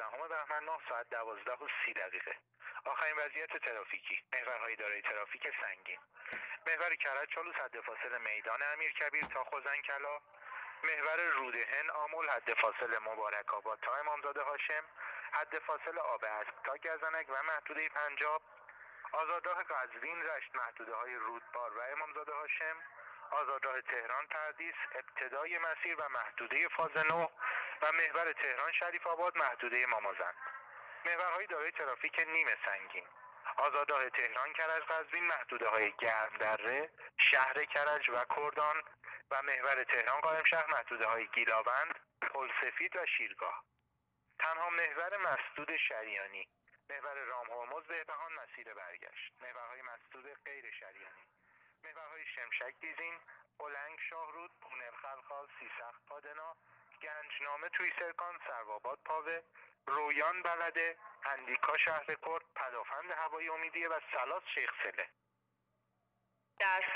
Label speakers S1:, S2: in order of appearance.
S1: 14 بهمن 9 ساعت 12:30. آخرین وضعیت ترافیکی: محورهای دارای ترافیک سنگین: محور کرج چالوس حد فاصله میدان امیرکبیر تا خوزنکلا، محور رودهن آمل حد فاصله مبارک آباد تا امامزاده هاشم، حد فاصله آب اسب تا گزنک و محدوده پنجاب، آزادراه قزوین رشت محدوده های رودبار و امامزاده هاشم، آزادراه تهران پردیس ابتدای مسیر و محدوده فاز 9 و محور تهران شریف آباد محدوده مامازند. محورهای دارای ترافیک نیمه سنگین: آزادراه تهران کرج قزوین محدوده های گرمدره، شهر کرج و کردان و محور تهران قائمشهر محدوده های گیلاوند، پلسفید و شیرگاه. تنها محور مسدود شریانی: محور رامهرمز بهبهان مسیر برگشت. محورهای مسدود غیر شریانی: محورهای شمشک دیزین، بلنگ شاهرود، بونرخلخال، سیسخت پادنا، گنجنامه تویسرکان، سروآباد پاوه، رویان بلده، اندیکا شهر کرد، پدافند هوایی امیدیه و سلاس شیخ سله.